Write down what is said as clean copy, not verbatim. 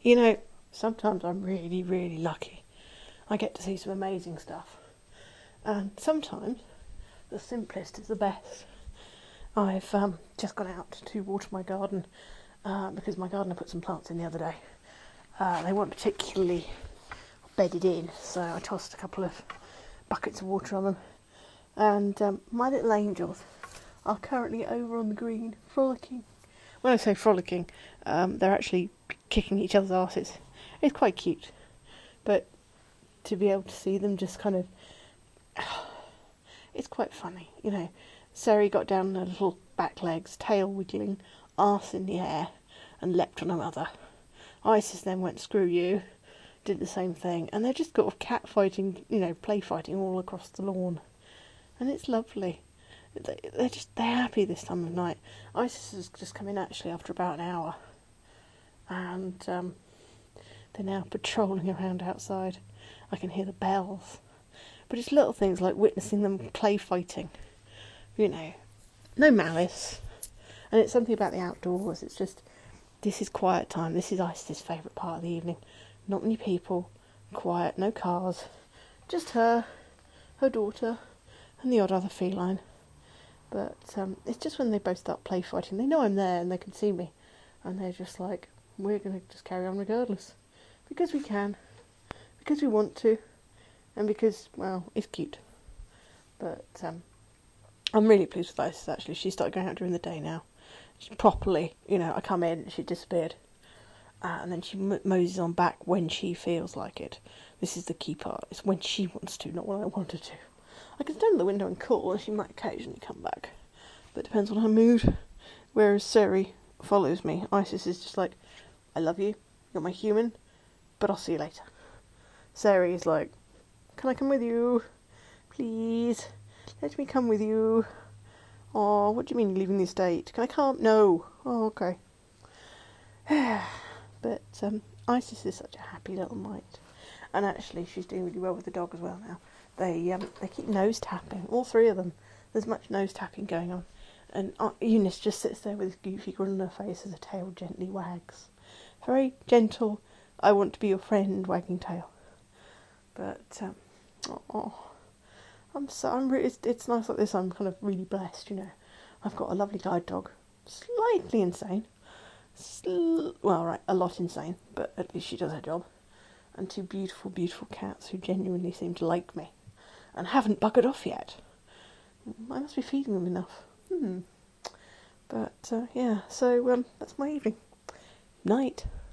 You know, sometimes I'm really, really lucky. I get to see some amazing stuff. And sometimes the simplest is the best. I've just gone out to water my garden because my gardener put some plants in the other day. They weren't particularly bedded in, so I tossed a couple of buckets of water on them. And my little angels are currently over on the green, frolicking. When I say frolicking, they're actually kicking each other's asses. It's quite cute. But to be able to see them just kind of... It's quite funny, you know. Sari got down her little back legs, tail wiggling, arse in the air, and leapt on her mother. Isis then went, screw you, did the same thing, and they're just sort of cat fighting, you know, play fighting all across the lawn. And it's lovely. They're happy this time of night. Isis has just come in actually after about an hour, and they're now patrolling around outside. I can hear the bells. But it's little things like witnessing them play fighting. You know, no malice. And it's something about the outdoors. It's just, this is quiet time. This is Isis' favourite part of the evening. Not many people, quiet, no cars. Just her daughter, and the odd other feline. But it's just when they both start play fighting. They know I'm there and they can see me. And they're just like, we're going to just carry on regardless. Because we can. Because we want to. And because, well, it's cute. But I'm really pleased with Isis, actually. She started going out during the day now. She properly, you know, I come in, she disappeared. And then she moses on back when she feels like it. This is the key part. It's when she wants to, not when I want her to. I can stand at the window and call, and she might occasionally come back. But it depends on her mood. Whereas Sari follows me. Isis is just like, I love you, you're my human, but I'll see you later. Sari is like, can I come with you? Please, let me come with you. Oh, what do you mean you're leaving the estate? Can I come? No. Oh, okay. But Isis is such a happy little mite. And actually, she's doing really well with the dog as well now. They keep nose tapping, all three of them. There's much nose tapping going on. And Eunice just sits there with this goofy grin on her face as her tail gently wags. Very gentle, I want to be your friend, wagging tail. But, it's nice like this. I'm kind of really blessed, you know. I've got a lovely guide dog, slightly insane. A lot insane, but at least she does her job. And two beautiful, beautiful cats who genuinely seem to like me and haven't buggered off yet. I must be feeding them enough. But, yeah, so that's my evening. Night.